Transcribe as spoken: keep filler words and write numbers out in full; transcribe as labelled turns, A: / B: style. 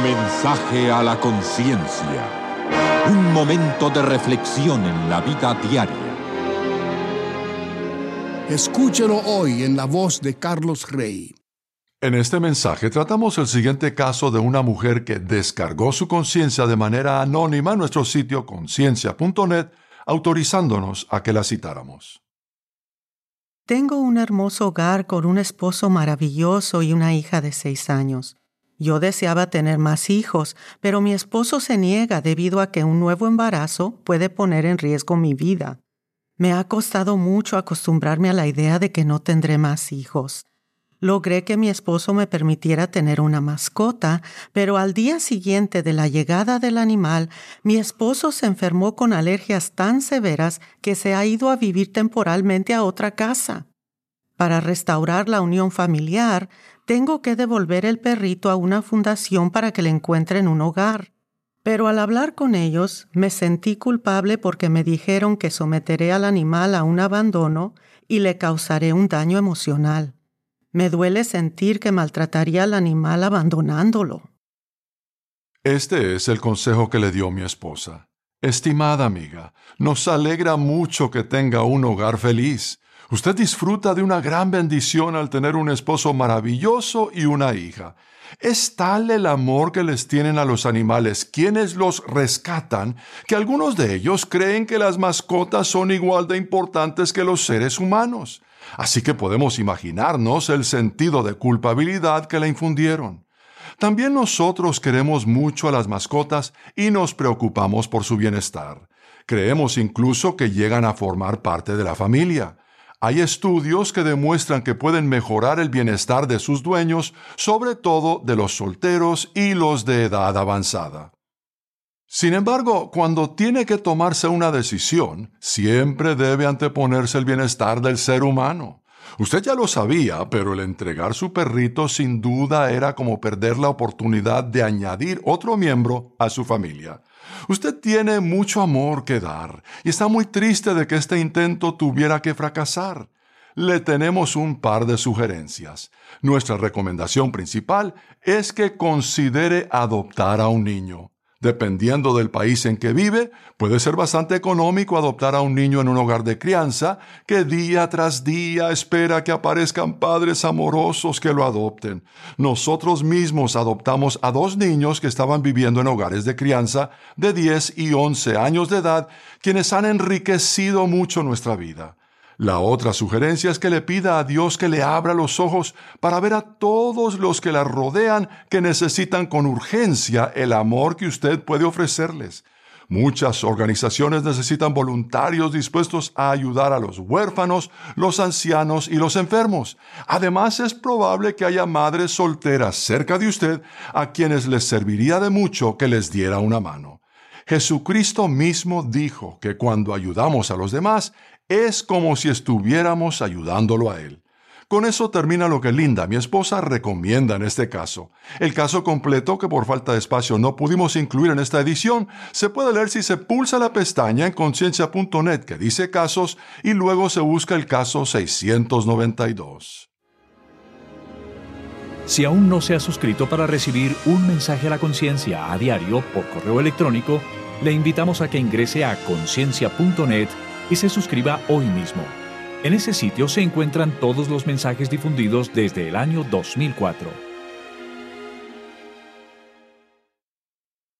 A: Mensaje a la conciencia. Un momento de reflexión en la vida diaria.
B: Escúchelo hoy en la voz de Carlos Rey.
C: En este mensaje tratamos el siguiente caso de una mujer que descargó su conciencia de manera anónima en nuestro sitio conciencia punto net, autorizándonos a que la citáramos.
D: Tengo un hermoso hogar con un esposo maravilloso y una hija de seis años. Yo deseaba tener más hijos, pero mi esposo se niega debido a que un nuevo embarazo puede poner en riesgo mi vida. Me ha costado mucho acostumbrarme a la idea de que no tendré más hijos. Logré que mi esposo me permitiera tener una mascota, pero al día siguiente de la llegada del animal, mi esposo se enfermó con alergias tan severas que se ha ido a vivir temporalmente a otra casa. Para restaurar la unión familiar, tengo que devolver el perrito a una fundación para que le encuentren un hogar. Pero al hablar con ellos, me sentí culpable porque me dijeron que someteré al animal a un abandono y le causaré un daño emocional. Me duele sentir que maltrataría al animal abandonándolo.
C: Este es el consejo que le dio mi esposa. Estimada amiga, nos alegra mucho que tenga un hogar feliz. Usted disfruta de una gran bendición al tener un esposo maravilloso y una hija. Es tal el amor que les tienen a los animales, quienes los rescatan, que algunos de ellos creen que las mascotas son igual de importantes que los seres humanos. Así que podemos imaginarnos el sentido de culpabilidad que le infundieron. También nosotros queremos mucho a las mascotas y nos preocupamos por su bienestar. Creemos incluso que llegan a formar parte de la familia. Hay estudios que demuestran que pueden mejorar el bienestar de sus dueños, sobre todo de los solteros y los de edad avanzada. Sin embargo, cuando tiene que tomarse una decisión, siempre debe anteponerse el bienestar del ser humano. Usted ya lo sabía, pero el entregar su perrito sin duda era como perder la oportunidad de añadir otro miembro a su familia. Usted tiene mucho amor que dar y está muy triste de que este intento tuviera que fracasar. Le tenemos un par de sugerencias. Nuestra recomendación principal es que considere adoptar a un niño. Dependiendo del país en que vive, puede ser bastante económico adoptar a un niño en un hogar de crianza que día tras día espera que aparezcan padres amorosos que lo adopten. Nosotros mismos adoptamos a dos niños que estaban viviendo en hogares de crianza de diez y once años de edad, quienes han enriquecido mucho nuestra vida. La otra sugerencia es que le pida a Dios que le abra los ojos para ver a todos los que la rodean que necesitan con urgencia el amor que usted puede ofrecerles. Muchas organizaciones necesitan voluntarios dispuestos a ayudar a los huérfanos, los ancianos y los enfermos. Además, es probable que haya madres solteras cerca de usted a quienes les serviría de mucho que les diera una mano. Jesucristo mismo dijo que cuando ayudamos a los demás, es como si estuviéramos ayudándolo a Él. Con eso termina lo que Linda, mi esposa, recomienda en este caso. El caso completo, que por falta de espacio no pudimos incluir en esta edición, se puede leer si se pulsa la pestaña en conciencia punto net que dice casos y luego se busca el caso seiscientos noventa y dos.
E: Si aún no se ha suscrito para recibir un mensaje a la conciencia a diario por correo electrónico, le invitamos a que ingrese a conciencia punto net y se suscriba hoy mismo. En ese sitio se encuentran todos los mensajes difundidos desde el año dos mil cuatro.